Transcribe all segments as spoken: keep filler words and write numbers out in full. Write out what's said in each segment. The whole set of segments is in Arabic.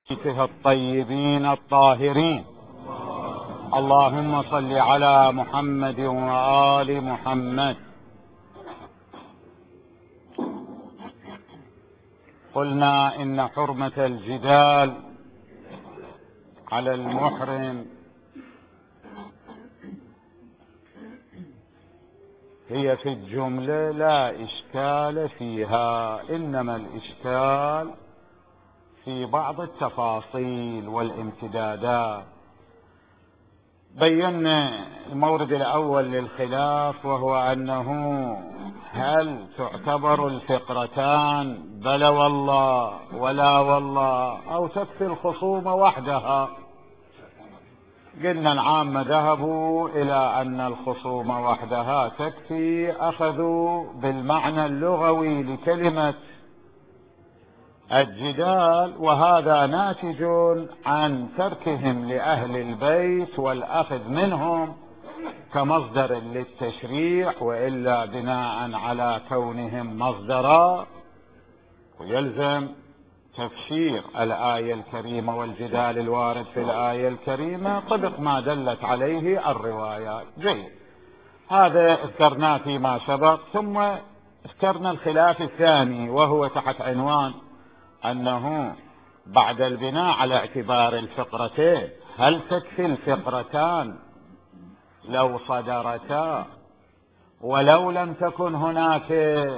الطيبين الطاهرين. اللهم صل على محمد وآل محمد. قلنا إن حرمة الجدال على المحرم هي في الجملة لا إشكال فيها، إنما الإشكال في بعض التفاصيل والامتدادات. بينا المورد الأول للخلاف، وهو أنه هل تعتبر الفقرتان بلى والله ولا والله أو تكفي الخصومة وحدها؟ قلنا العامة ذهبوا إلى أن الخصومة وحدها تكفي، أخذوا بالمعنى اللغوي لكلمة الجدال، وهذا ناتج عن تركهم لأهل البيت والأخذ منهم كمصدر للتشريع، وإلا بناء على كونهم مصدرا ويلزم تفسير الآية الكريمة والجدال الوارد في الآية الكريمة طبق ما دلت عليه الروايات. جيد، هذا اذكرناه فيما سبق. ثم اذكرنا الخلاف الثاني، وهو تحت عنوان أنه بعد البناء على اعتبار الفقرتين، هل تكفي الفقرتان لو صدرتا ولو لم تكن هناك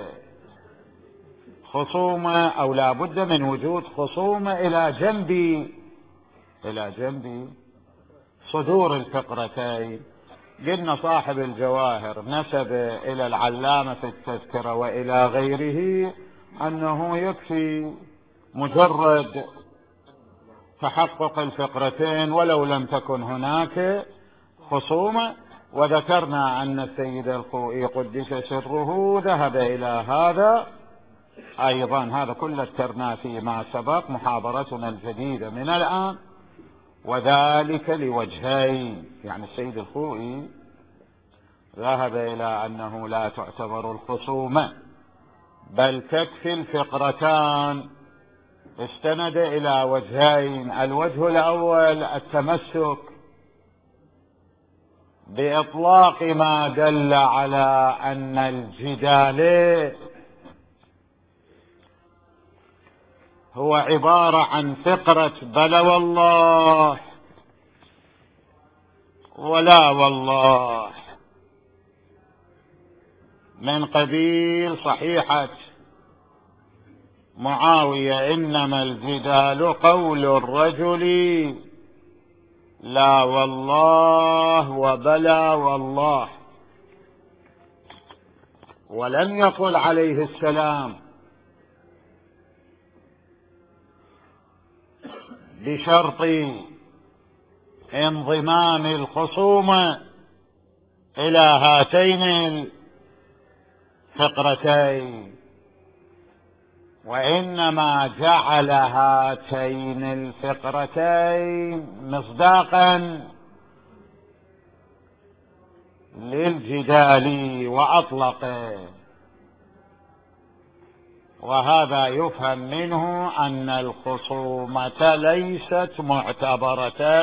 خصومة، أو لا بد من وجود خصومة إلى جنب إلى جنب صدور الفقرتين؟ قلنا صاحب الجواهر نسب إلى العلامة في التذكرة وإلى غيره أنه يكفي مجرد تحقق الفقرتين ولو لم تكن هناك خصومة. وذكرنا أن السيد الخوئي قدس سره ذهب إلى هذا أيضا. هذا كله ذكرناه فيما سبق، محاضرتنا الجديدة من الآن، وذلك لوجهين. يعني السيد الخوئي ذهب إلى أنه لا تعتبر الخصومة بل تكفي الفقرتان، استند إلى وجهين. الوجه الأول التمسك بإطلاق ما دل على أن الجدال هو عبارة عن فقرة بلى والله ولا والله، من قبيل صحيحة معاوية: إنما الجدال قول الرجل لا والله وبلا والله. ولم يقل عليه السلام بشرط انضمام الخصومة إلى هاتين الفقرتين، وإنما جعل هاتين الفقرتين مصداقا للجدال وأطلقه. وهذا يفهم منه أن الخصومة ليست معتبرة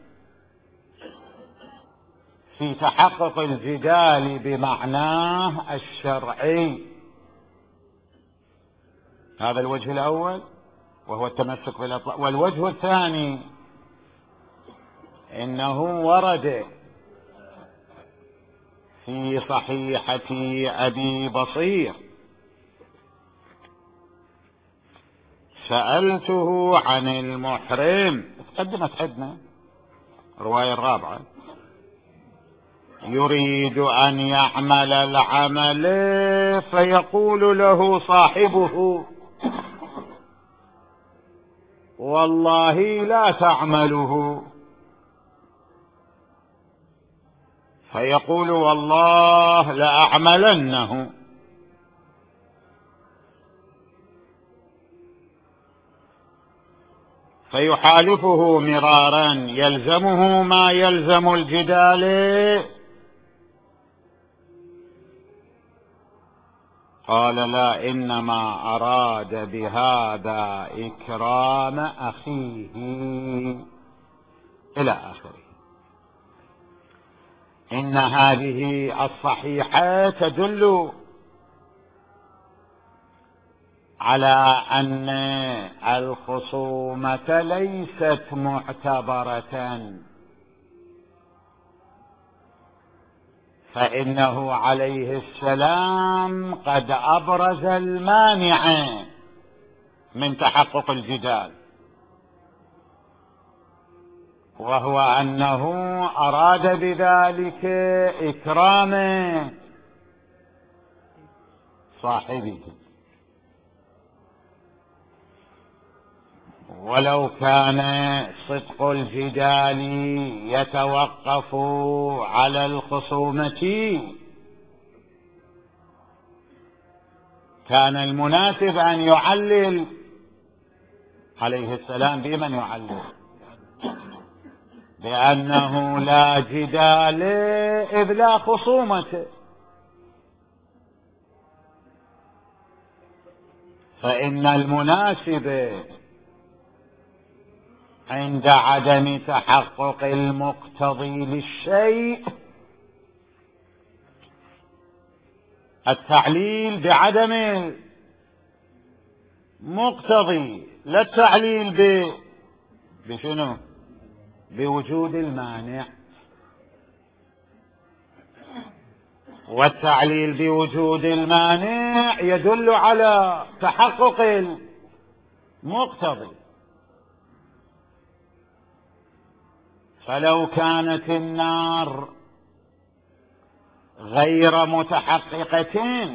في تحقق الجدال بمعناه الشرعي. هذا الوجه الأول، وهو التمسك بالأطلاق. والوجه الثاني إنه ورد في صحيحة أبي بصير: سألته عن المحرم، تقدمت عندنا الرواية الرابعة، يريد أن يعمل العمل فيقول له صاحبه: والله لا تعمله، فيقول: والله لأعملنه. فيحالفه مرارا، يلزمه ما يلزم الجدال، قال لا، إنما أراد بهذا إكرام أخيه إلى آخره. إن هذه الصحيحة تدل على أن الخصومة ليست معتبرة، فإنه عليه السلام قد أبرز المانع من تحقق الجدال، وهو أنه أراد بذلك إكرام صاحبه. ولو كان صدق الجدال يتوقف على الخصومة كان المناسب أن يعلل عليه السلام. بمن يعلل؟ بأنه لا جدال إذ لا خصومة، فإن المناسب عند عدم تحقق المقتضي للشيء التعليل بعدم مقتضي، لا التعليل ب... بشنو؟ بوجود المانع. والتعليل بوجود المانع يدل على تحقق المقتضي. فلو كانت النار غير متحققة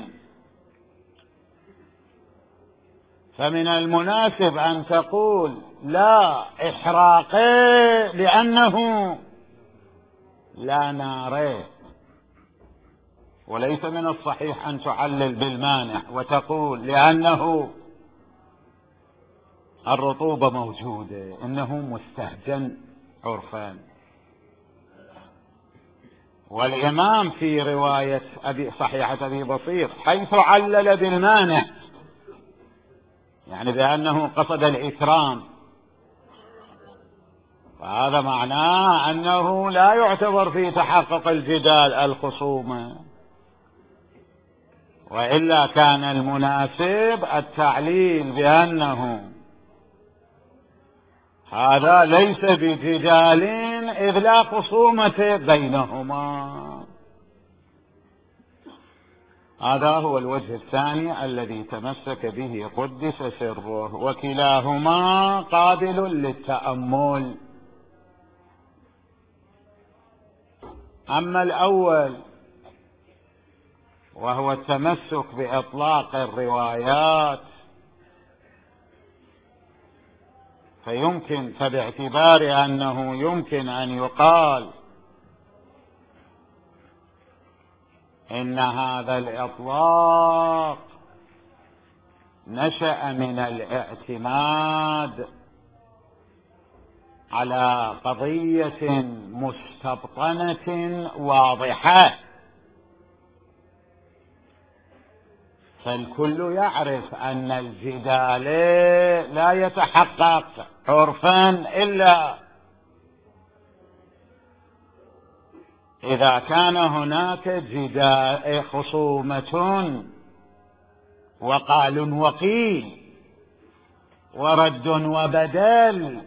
فمن المناسب أن تقول لا إحراق لأنه لا نار، وليس من الصحيح أن تعلل بالمانع وتقول لأنه الرطوبة موجودة إنه مستهجن عرفان. والإمام في رواية أبي صحيحة أبي بصير حيث علل بالمانع، يعني بأنه قصد الإكرام، فهذا معناه أنه لا يعتبر في تحقق الجدال الخصومة، وإلا كان المناسب التعليل بأنه هذا ليس بجدال إذ لا خصومة بينهما. هذا هو الوجه الثاني الذي تمسك به قدس سره، وكلاهما قابل للتأمل. أما الأول وهو التمسك بإطلاق الروايات فيمكن فباعتبار أنه يمكن أن يقال إن هذا الإطلاق نشأ من الاعتماد على قضية مستبطنة واضحة، فالكل يعرف أن الجدال لا يتحقق عرفا إلا إذا كان هناك جدال خصومة وقال وقيل ورد وبدل.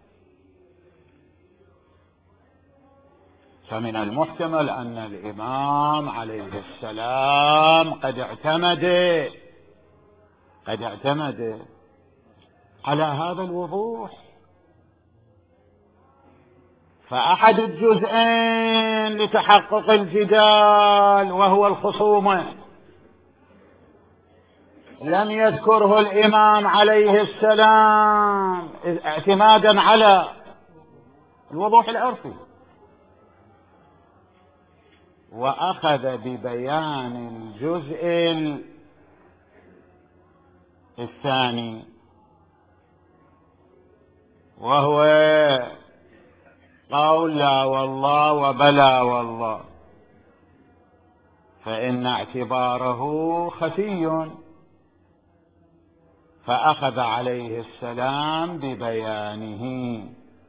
فمن المحتمل أن الإمام عليه السلام قد اعتمد قد اعتمد على هذا الوضوح. فأحد الجزئين لتحقق الجدال وهو الخصومة لم يذكره الإمام عليه السلام اعتمادا على الوضوح العرفي، وأخذ ببيان الجزء الثاني وهو قول لا والله وبلا والله. فإن اعتباره خفي، فأخذ عليه السلام ببيانه.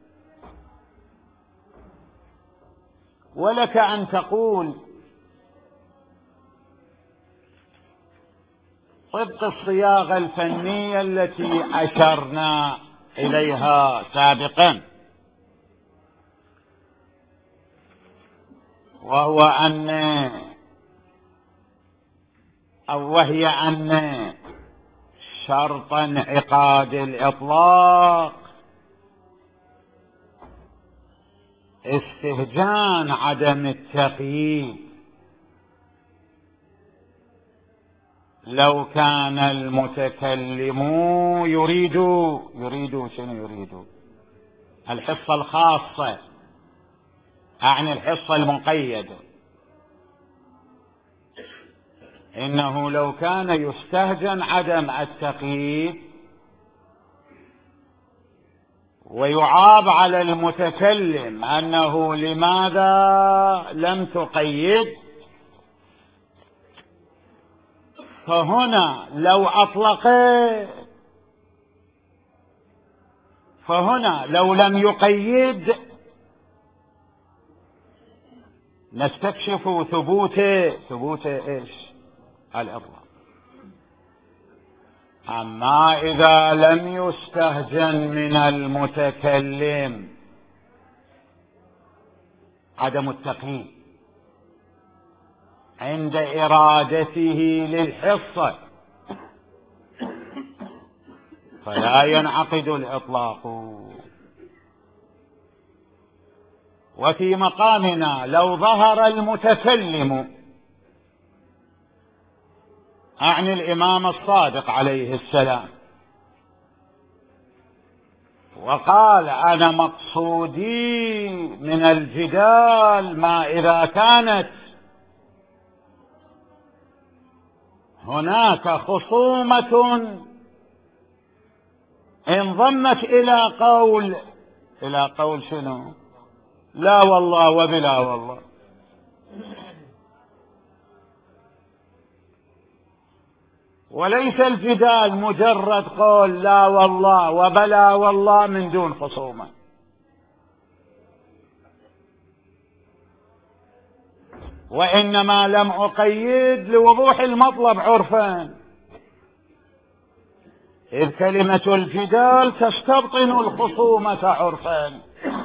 ولك أن تقول طبق الصياغة الفنية التي أشرنا إليها سابقا، وهو أن أو وهي أن شرط انعقاد الإطلاق استهجان عدم التقييد. لو كان المتكلم يريد يريد شنو يريد؟ الحصة الخاصة، أعني الحصة المقيدة. إنه لو كان يستهجن عدم التقييد ويعاب على المتكلم أنه لماذا لم تقيد، فهنا لو أطلق، فهنا لو لم يقيد نستكشف ثبوت ثبوت ايش؟ الإطلاق. أما إذا لم يستهجن من المتكلم عدم التقييد عند إرادته للحصة فلا ينعقد الإطلاق. وفي مقامنا لو ظهر المتكلم، أعني الإمام الصادق عليه السلام، وقال أنا مقصودي من الجدال ما إذا كانت هناك خصومة انضمت إلى قول إلى قول شنو؟ لا والله وبلا والله. وليس الجدال مجرد قول لا والله وبلا والله من دون خصومة، وإنما لم أقيد لوضوح المطلب عرفا، إذ كلمة الجدال تستبطن الخصومة عرفا.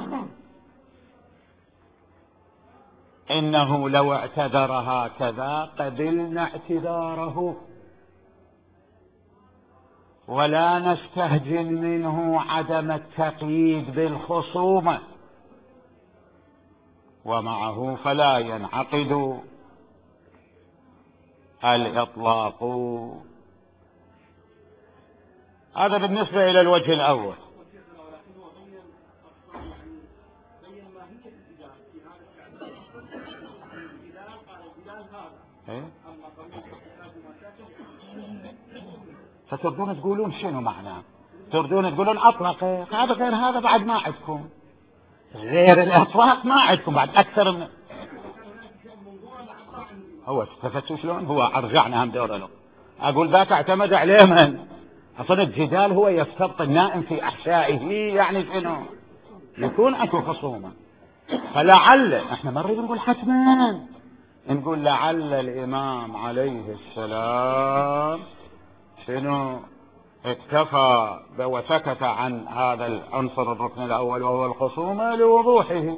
إنه لو اعتذر هكذا قبلنا اعتذاره ولا نستهجن منه عدم التقييد بالخصومة، ومعه فلا ينعقد الإطلاق. هذا بالنسبة إلى الوجه الأول. فتردون تقولون شنو معناه؟ تردون تقولون أطلق، هذا غير هذا بعد ما عندكم، غير الإطلاق ما عندكم بعد أكثر من هو. استفدتوا شلون؟ هو أرجعنا هم دورنا. أقول ذاك اعتمد عليه من؟ أصلا الجدال هو يستبطن النائم في أحشائه، يعني شنو؟ يكون أكو خصومة. فلعل احنا ما نريد نقول حتما، نقول لعل الإمام عليه السلام شنو اكتفى وسكت عن هذا العنصر الركن الأول وهو الخصومة لوضوحه.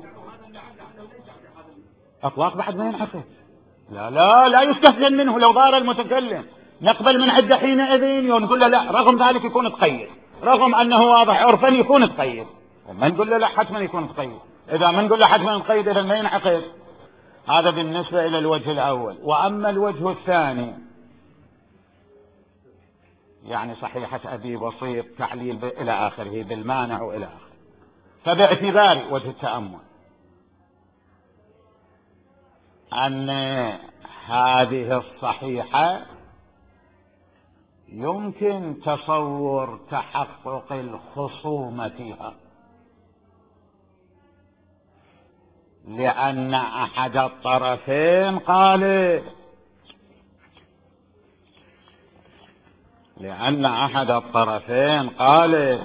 أطلاق بعد ما ينعقد، لا لا لا يستهجن منه. لو ظهر المتكلم نقبل من عدة حينئذ ونقول له لا، رغم ذلك يكون تقيد، رغم أنه واضح عرفا يكون تقيد، وما نقول له لا حتما يكون تقيد. إذا ما نقول له حتما تقيد إذا ما ينعقد. هذا بالنسبة إلى الوجه الأول. وأما الوجه الثاني، يعني صحيحة أبي بصير تعليل إلى آخره بالمانع وإلى آخره، فباعتبار وجه التأمل أن هذه الصحيحة يمكن تصور تحقق الخصومة فيها، لأن أحد الطرفين قال لأن أحد الطرفين قال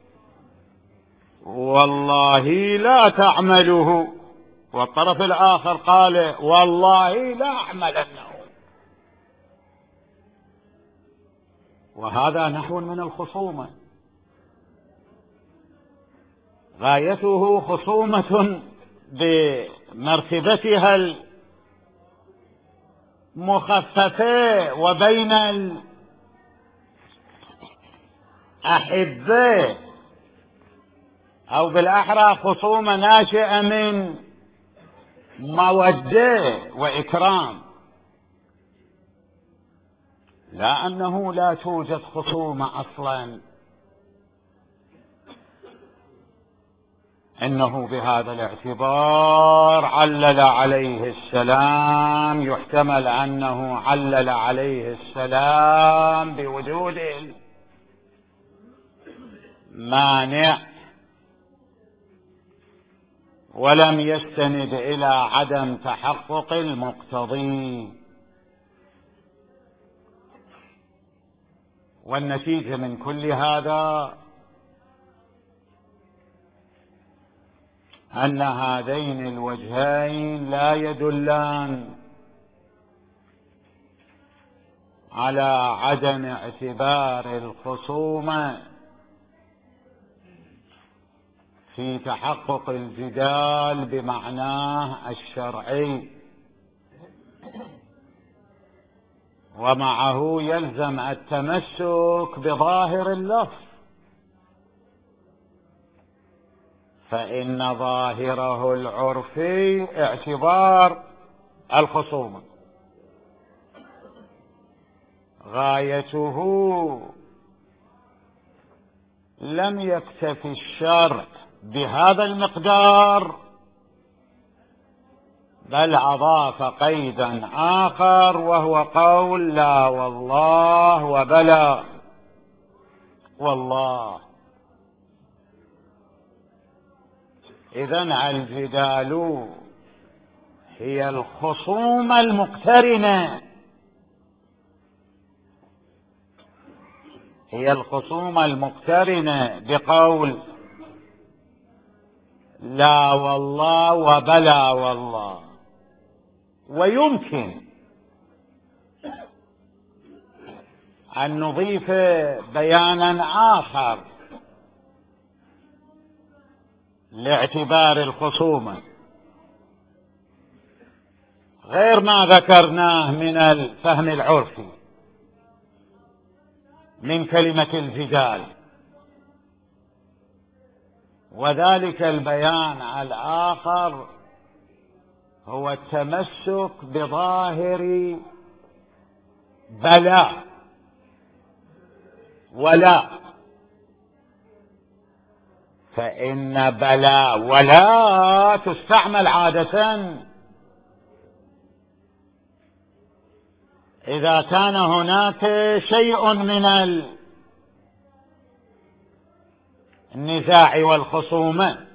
والله لا تعمله، والطرف الآخر قال والله لا أعملنه، وهذا نحو من الخصومة، غايته خصومة بمرتبتها المخففة وبين الأحبة، أو بالأحرى خصومة ناشئة من مودة وإكرام، لا أنه لا توجد خصومة أصلا. إنه بهذا الاعتبار علل عليه السلام، يحتمل أنه علل عليه السلام بوجود المانع، ولم يستند إلى عدم تحقق المقتضي. والنتيجة من كل هذا أن هذين الوجهين لا يدلان على عدم اعتبار الخصومة في تحقق الجدال بمعناه الشرعي، ومعه يلزم التمسك بظاهر اللفظ، فإن ظاهره العرفي اعتبار الخصومة، غايته لم يكتف الشرع بهذا المقدار، بل أضاف قيدا آخر وهو قول لا والله وبلى والله. إذن الجدال هي الخصومة المقترنة، هي الخصومة المقترنة بقول لا والله وبلى والله. ويمكن أن نضيف بيانا آخر لاعتبار الخصومة غير ما ذكرناه من الفهم العرفي من كلمة الجدال، وذلك البيان الآخر هو التمسك بظاهر بلى ولا، فإن بلى ولا تستعمل عادة إذا كان هناك شيء من النزاع والخصومة،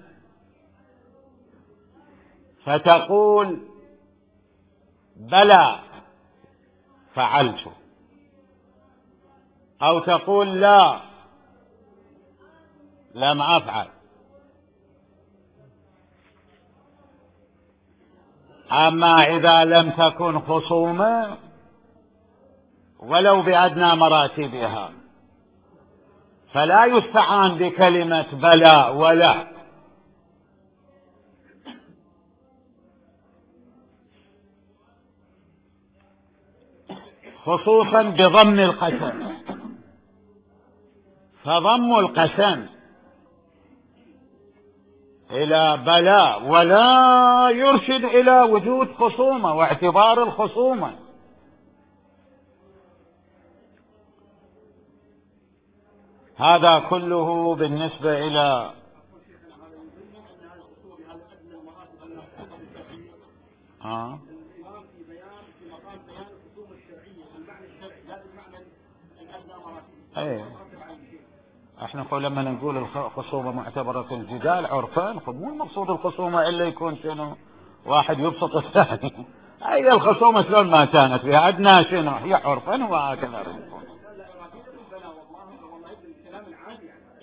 فتقول بلى فعلت، أو تقول لا لم أفعل. أما إذا لم تكن خصومة ولو بأدنى مراتبها فلا يستعان بكلمة بلى ولا، خصوصا بضم القسم، فضم القسم إلى بلى ولا يرشد إلى وجود خصومة واعتبار الخصومة. هذا كله بالنسبة إلى آه. ايه احنا نقول لما نقول الخصومة معتبرة في الجدال عرفا، مو المقصود الخصومة الا يكون شنو واحد يبسط الثاني. اي الخصومة شلون ما كانت فيها عدنا شنو هي عرفا وهكذا.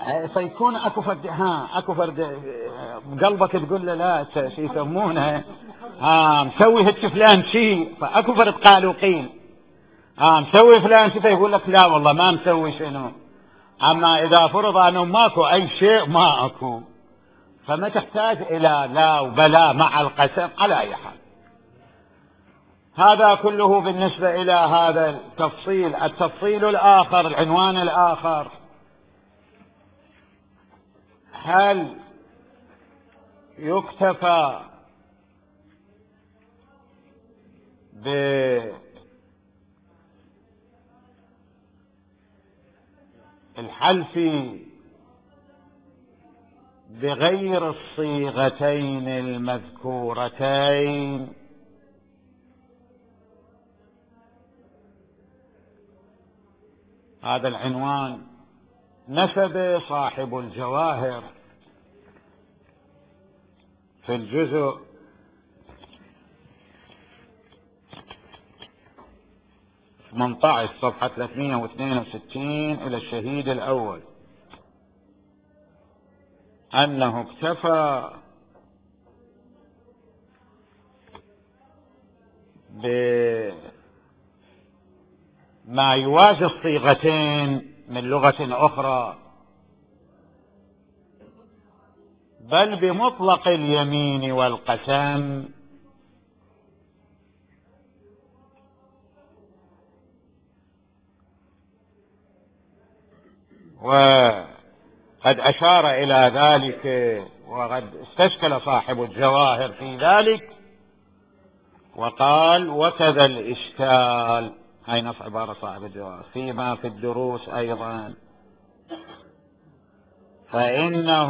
فيكون اكو فرد ها اكو فرد بقلبك تقول له لا شي يسمونه ها مسوي هيك فلان شيء، فاكو فرد قال وقيل ها مسوي فلان شيء، فيقول لك لا والله ما مسوي شنو. اما اذا فرض انه ماكو اي شيء ما اكو، فما تحتاج الى لا وبلا مع القسم على اي حال. هذا كله بالنسبة الى هذا التفصيل. التفصيل الاخر، العنوان الاخر، هل يكتفى بالحلف بغير الصيغتين المذكورتين؟ هذا العنوان نسب صاحب الجواهر في الجزء ثمانية عشر صفحة ثلاثمئة واثنين وستين إلى الشهيد الأول، أنه اكتفى بما يوازي الصيغتين من لغة أخرى، بل بمطلق اليمين والقسم، وقد أشار إلى ذلك وقد استشكل صاحب الجواهر في ذلك وقال: وكذا الإشكال، هاي نص عبارة صاحب الجواهر، فيما في الدروس أيضا، فإنه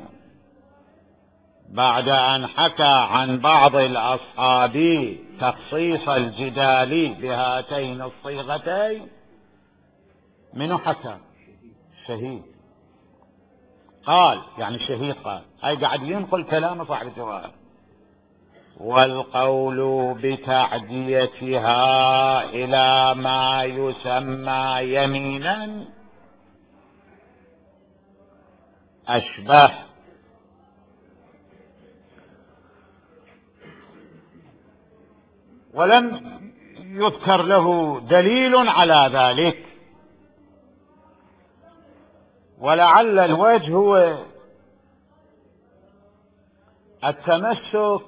بعد أن حكى عن بعض الأصحاب تخصيص الجدال بهاتين الصيغتين، منو حكى؟ الشهيد قال، يعني الشهيد قال، هاي قاعد ينقل كلام صاحب الجواهر: والقول بتعديتها إلى ما يسمى يمينا أشبه، ولم يذكر له دليل على ذلك، ولعل الوجه هو التمسك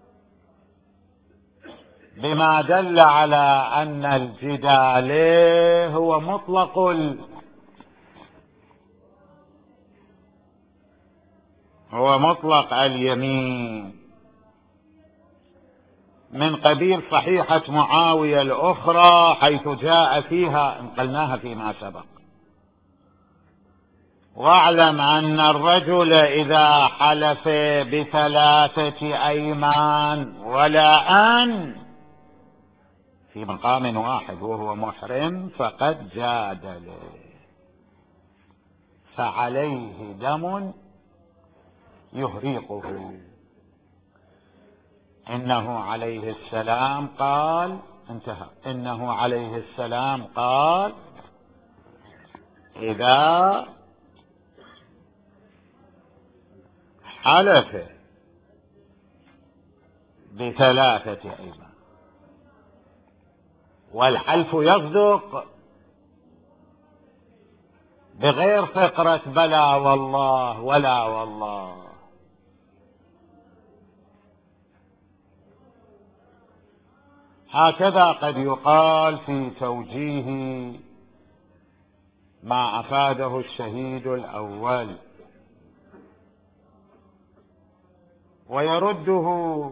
بما دل على أن الجدال هو مطلق ال... هو مطلق اليمين، من قبيل صحيحة معاوية الأخرى حيث جاء فيها، انقلناها فيما سبق: واعلم أن الرجل إذا حلف بثلاثة أيمان ولا أن في مقام واحد وهو محرم فقد جادل، فعليه دم يهريقه. إنه عليه السلام قال، انتهى، إنه عليه السلام قال: إذا حلف بثلاثة أيمان، والحلف يصدق بغير فقرة بلى والله ولا والله، هكذا قد يقال في توجيه ما أفاده الشهيد الأول، ويرده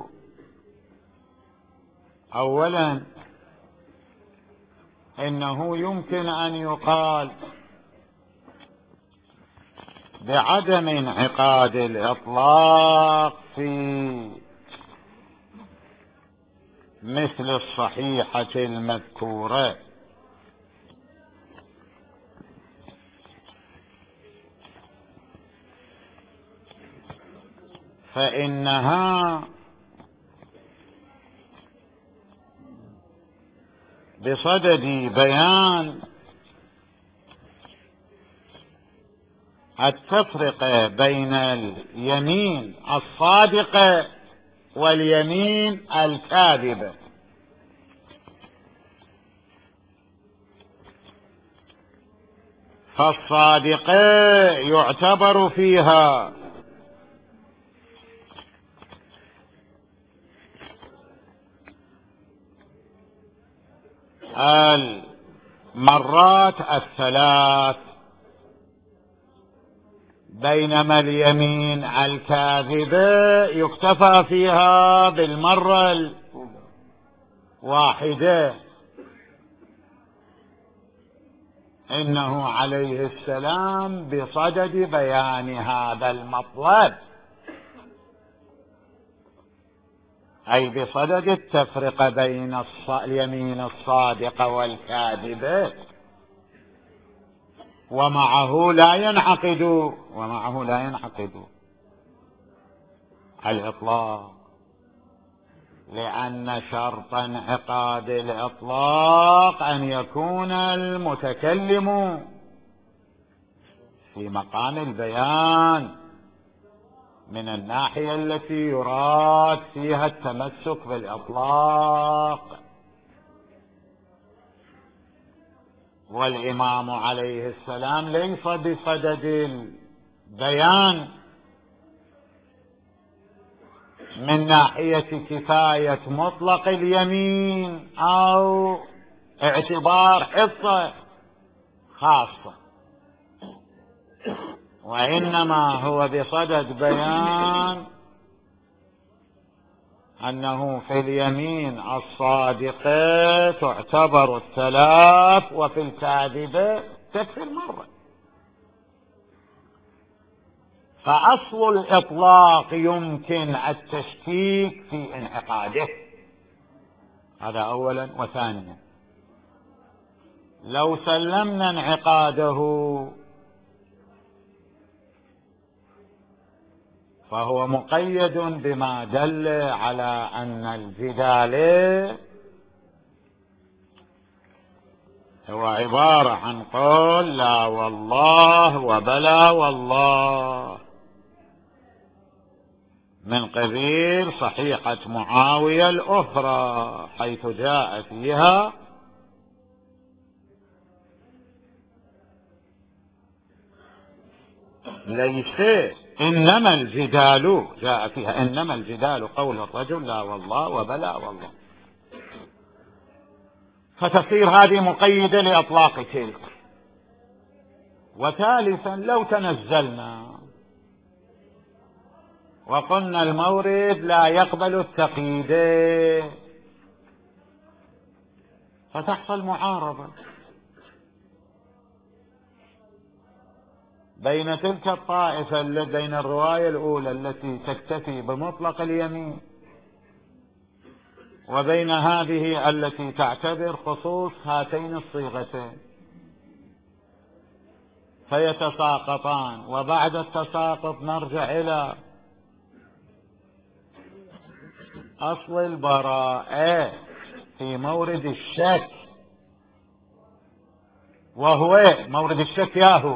أولا إنه يمكن أن يقال بعدم انعقاد الإطلاق في مثل الصحيحة المذكورة، فإنها بصدد بيان التفرقة بين اليمين الصادقة واليمين الكاذبة. فالصادقة يعتبر فيها المرات الثلاث، بينما اليمين الكاذبة يكتفى فيها بالمرة الواحدة. إنه عليه السلام بصدد بيان هذا المطلب، أي بصدد التفرقة بين اليمين الصادقة والكاذبة، ومعه لا ينعقد ومعه لا ينعقد الإطلاق، لأن شرط انعقاد الإطلاق أن يكون المتكلم في مقام البيان من الناحية التي يراد فيها التمسك بالإطلاق. والإمام عليه السلام ليس بصدد البيان من ناحية كفاية مطلق اليمين أو اعتبار حصة خاصة، وإنما هو بصدد بيان أنه في اليمين الصادقة تعتبر الثلاث، وفي الكاذبة تكفي المرة. فأصل الإطلاق يمكن التشكيك في انعقاده، هذا أولا. وثانيا، لو سلمنا انعقاده فهو مقيد بما دل على أن الجدال هو عبارة عن قول لا والله وبلا والله، من قبيل صحيحة معاوية الأخرى، حيث جاء فيها ليس إنما الجدال، جاء فيها إنما الجدال قول الرجل لا والله وبلا والله، فتصير هذه مقيدة لإطلاق تلك. وثالثا، لو تنزلنا وقلنا المورد لا يقبل التقييد فتحصل معارضة بين تلك الطائفة، بين الرواية الأولى التي تكتفي بمطلق اليمين وبين هذه التي تعتبر خصوص هاتين الصيغتين، فيتساقطان. وبعد التساقط نرجع إلى أصل البراءة في مورد الشك، وهو مورد الشك ياهو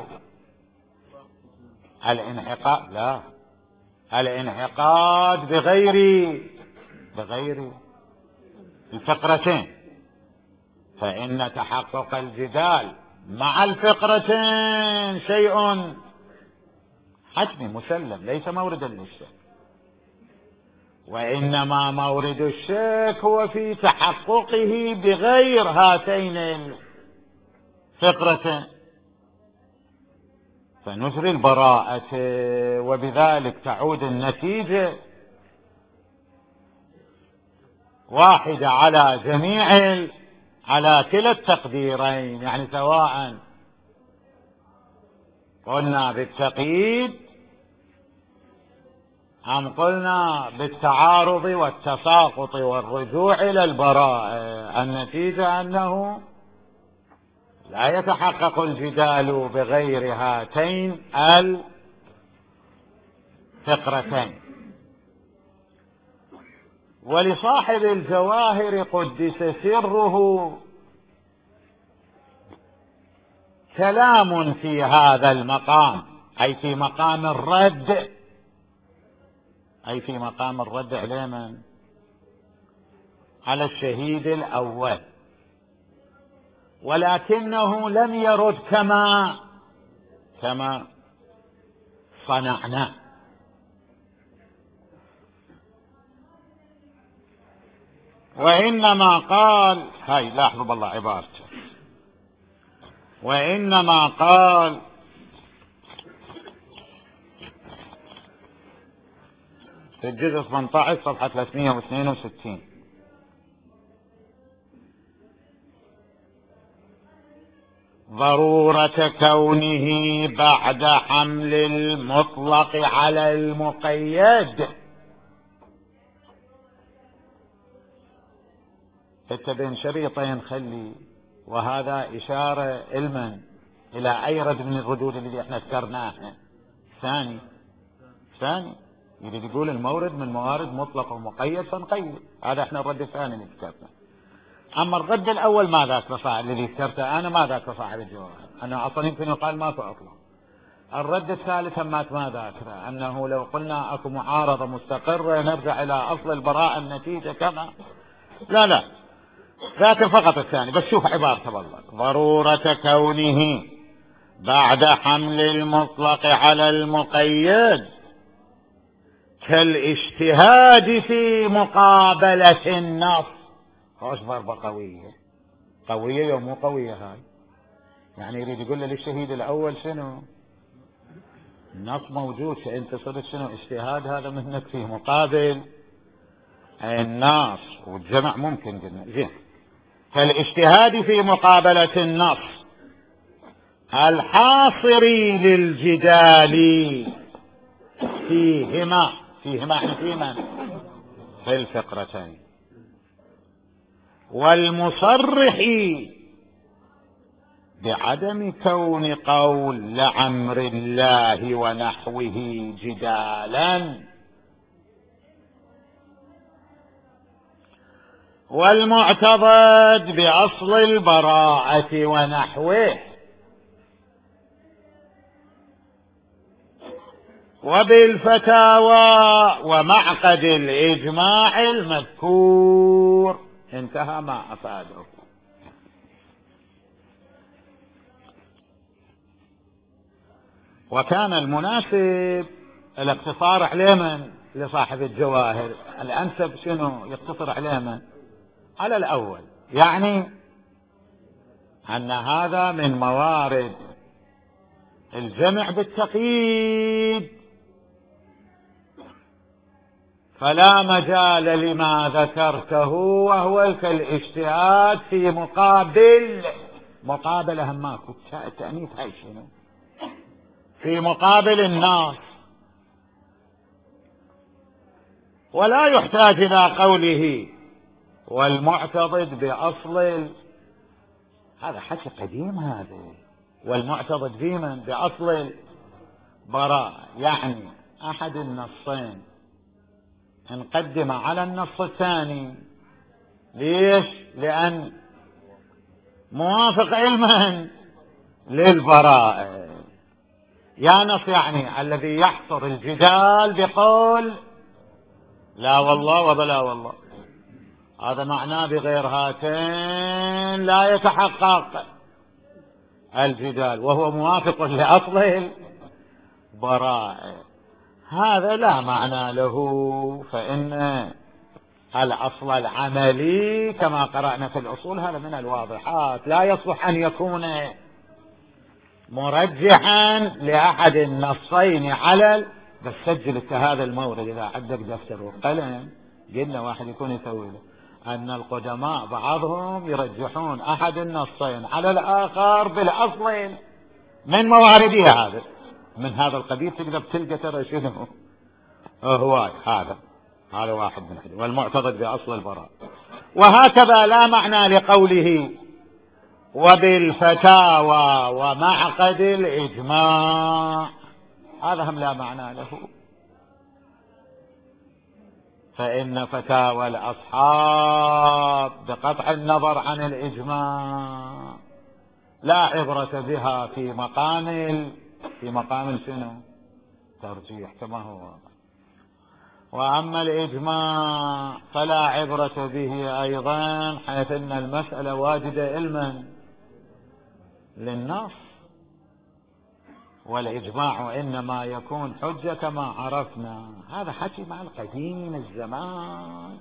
الانعقاد، لا الانعقاد بغير بغير الفقرتين، فإن تحقق الجدال مع الفقرتين شيء حتمي مسلم، ليس موردا للشك، وإنما مورد الشك هو في تحققه بغير هاتين الفقرتين، فنجري البراءة، وبذلك تعود النتيجة واحدة على جميع على كلا التقديرين، يعني سواء قلنا بالتقييد أم قلنا بالتعارض والتساقط والرجوع إلى البراءة، النتيجة أنه لا يتحقق الجدال بغير هاتين الفقرتين. ولصاحب الجواهر قدس سره كلام في هذا المقام، أي في مقام الرد، أي في مقام الرد على من؟ على الشهيد الأول، ولكنه لم يرد كما كما صنعنا. وإنما قال، هاي لاحظوا بالله عبارته، وإنما قال في الجزء ثمانية عشر صفحة ثلاثمئة واثنين وستين: ضرورة كونه بعد حمل المطلق على المقيد. انت بين شريطين خلي، وهذا إشارة علما إلى أي رد من الردود اللي احنا ذكرناها. ثاني ثاني يريد يقول المورد من موارد مطلق ومقيد فنقيد، هذا احنا الرد الثاني اللي ذكرته. اما الرد الاول ما ذاك لصاحب اللي ذكرته انا، ما ذاك لصاحب الجواب، انا اصلا يمكن يقال ما اطلق. الرد الثالث ما ما ذاكره، انه لو قلنا اكو معارضه مستقره نرجع الى اصل البراءه النتيجه كما، لا لا ذاك فقط الثاني. بس شوف عبارته والله: ضروره كونه بعد حمل المطلق على المقيد كالاجتهاد في مقابله النص. خوش ضربة قوية، قوية ومو قوية هاي. يعني يريد يقول للشهيد الأول شنو؟ النص موجود، فأنت صرت شنو؟ اجتهاد هذا منك فيه مقابل النص، والجمع ممكن قلنا زين. فالاجتهاد في مقابلة النص الحاصري للجدال فيهما فيهما فيهما في الفقرتين، والمصرح بعدم كون قول لعمر الله ونحوه جدالا، والمعتضد بأصل البراءة ونحوه، وبالفتاوى ومعقد الإجماع المذكور. انتهى ما أفاده. وكان المناسب الاقتصار عليه من لصاحب الجواهر، الأنسب شنو يقتصر عليه من؟ على الأول، يعني أن هذا من موارد الجمع بالتقييد، فلا مجال لما ذكرته وهو كالاجتهاد في مقابل مقابلة هماكو التأنيث هاي شنو؟ في مقابل الناس، ولا يحتاج إلى قوله والمعتضد بأصل، هذا حكي قديم هذا، والمعتضد بمن؟ بأصل براء، يعني أحد النصين نقدم على النص الثاني. ليش؟ لأن موافق علما للبراءة. يا نص يعني الذي يحصر الجدال بقول لا والله وبلا والله، هذا معناه بغير هاتين لا يتحقق الجدال، وهو موافق لأصل البراءة، هذا لا معنى له. فإن الأصل العملي كما قرأنا في الأصول هذا من الواضحات، لا يصلح أن يكون مرجحا لأحد النصين على ال... بس سجل هذا المورد إذا عندك دفتر وقلم، قلنا واحد يكون يسوي له أن القدماء بعضهم يرجحون أحد النصين على الآخر بالأصل من موارده، هذا من هذا القبيل تقدر تلقى ترى شنو هواي. هذا هذا واحد من حدث. والمعتضد بأصل البراء. وهكذا لا معنى لقوله وبالفتاوى ومعقد الإجماع، هذا هم لا معنى له، فإن فتاوى الأصحاب بقطع النظر عن الإجماع لا عبرة بها في مقام في مقام شنو؟ ترجيح كما هو. وأما الإجماع فلا عبرة به أيضا، حيث أن المسألة واجدة علما للنص، والإجماع إنما يكون حجة كما عرفنا. هذا حكي مع القديم الزمان.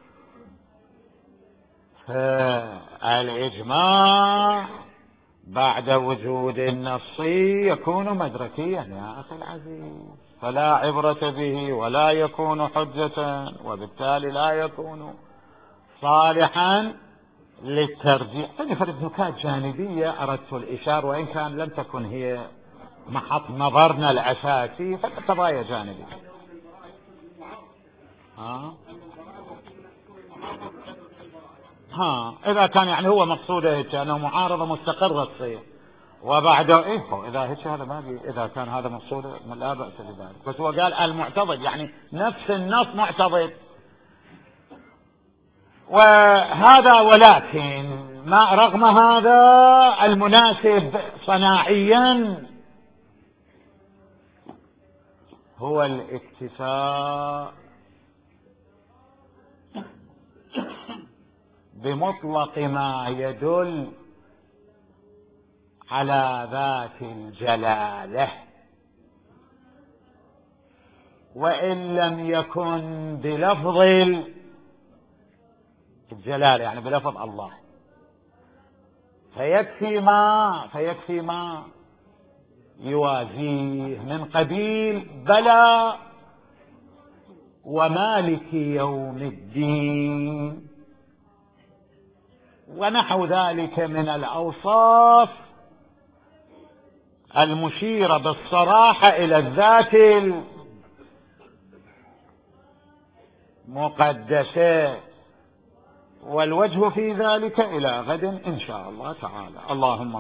فالإجماع بعد وجود النص يكون مدركيا يا أخي العزيز، فلا عبرة به ولا يكون حجة، وبالتالي لا يكون صالحا للترجيح. يعني فرد نكات جانبية أردت الإشارة، وإن كان لم تكن هي محط نظرنا الأساسي، فقضايا جانبية. ها ها إذا كان يعني هو مقصوده هيك أنه معارضة مستقرة تصير وبعد إيه، إذا هيك هذا ما بي إذا كان هذا مقصوده لا بأس بذلك. بس هو قال المعتضد، يعني نفس النص معتضد. وهذا ولكن ما رغم هذا المناسب صناعيا هو الاكتفاء بمطلق ما يدل على ذات الجلالة، وإن لم يكن بلفظ الجلالة، يعني بلفظ الله، فيكفي ما فيكفي ما يوازيه من قبيل بلى ومالك يوم الدين ونحو ذلك من الأوصاف المشيرة بالصراحة إلى الذات المقدسة. والوجه في ذلك إلى غد إن شاء الله تعالى. اللهم